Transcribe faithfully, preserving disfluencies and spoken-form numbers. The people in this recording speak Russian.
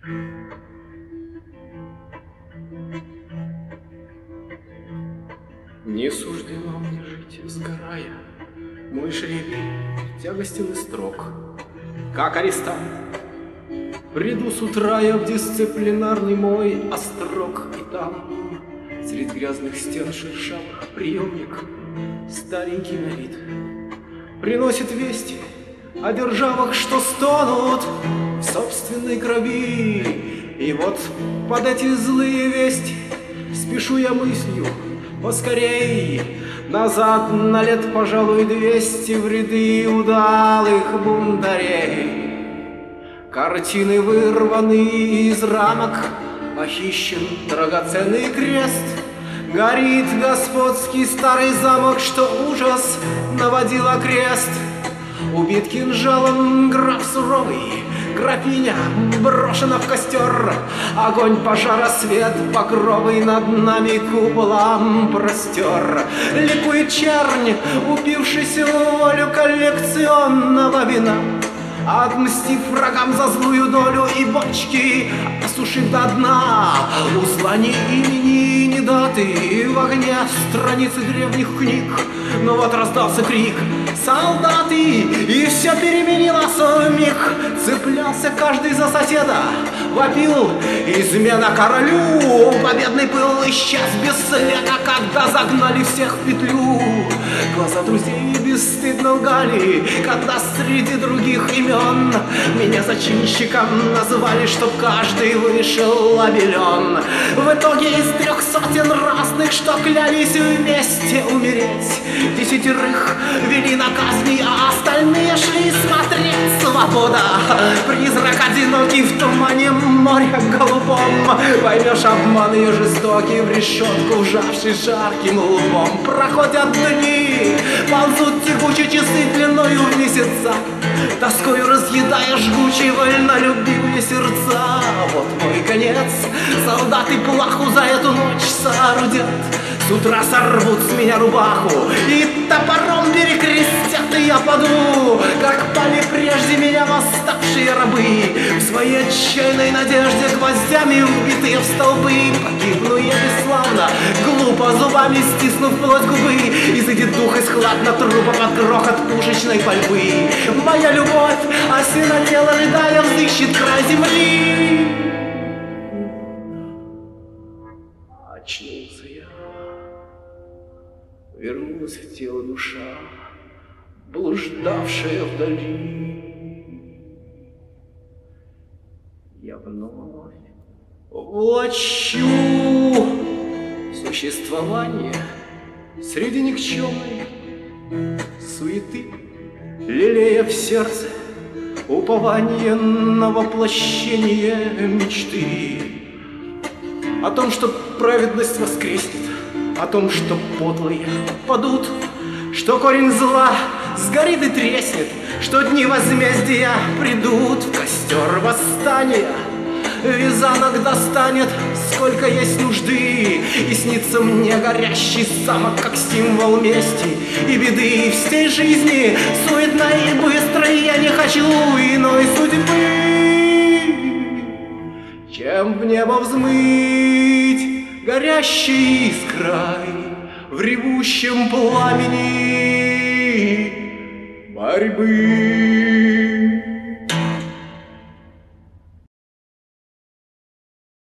Не суждено мне жить, сгорая, мой жребий тягостен и строг. Как арестант приду с утра я в дисциплинарный мой острог, и там, средь грязных стен шершавых, приемник, старенький на вид, приносит вести о державах, что стонут в собственной крови. И вот под эти злые вести спешу я мыслью поскорей назад на лет, пожалуй, двести в ряды удалых бунтарей. Картины вырваны из рамок, похищен драгоценный крест. Горит господский старый замок, что ужас наводил окрест. Убит кинжалом граф суровый, графиня брошена в костер. Огонь пожара, свет покровый над нами куполом простер. Ликует чернь, упившийся в волю коллекционного вина, отмстив врагам за злую долю и бочки осушив до дна. Узла ни имени, ни даты в огне страницы древних книг. Но вот раздался крик: солдаты! И все переменилось вмиг. Цеплялся каждый за соседа, вопил измена королю. Победный пыл исчез без следа, когда загнали всех в петлю. Глаза друзей бесстыдно лгали, когда среди других имен меня зачинщиком назвали, чтоб каждый вышел обелен. В итоге из трех сотен разных, что клялись вместе умереть, десятерых вели на казни, а остальные шли смотреть. Свобода, призрак одинокий в тумане моря голубом. Поймешь обман ее жестокий, в решетку вжавший жарким лбом. Проходят дни, ползут тягучие часы длиною в месяца, тоскою разъедая жгучие вольнолюбивые сердца. Вот мой конец, солдаты плаху за эту ночь соорудят. С утра сорвут с меня рубаху и топором перекрестят, и я паду, как пали прежде меня восставшие рабы, в своей отчаянной надежде гвоздями вбитые в столбы. Погибну я бесславно, глупо зубами стиснув плоть губы, и зайдет дух из хладно трупа под грохот пушечной пальбы. Моя любовь, осиротела, рыдая, взыщет край земли. Очнулся я, вернулась в тело душа, блуждавшая вдали. Я вновь влачу существование среди никчемной суеты, лелея в сердце упование на воплощение мечты. О том, что праведность воскреснет, о том, что подлые падут, что корень зла сгорит и треснет, что дни возмездия придут в костер восстания. Вязанок достанет, сколько есть нужды, и снится мне горящий замок, как символ мести и беды. В всей жизни суетной и быстрой я не хочу иной судьбы, чем в небо взмыть горящей искрой в ревущем пламени борьбы.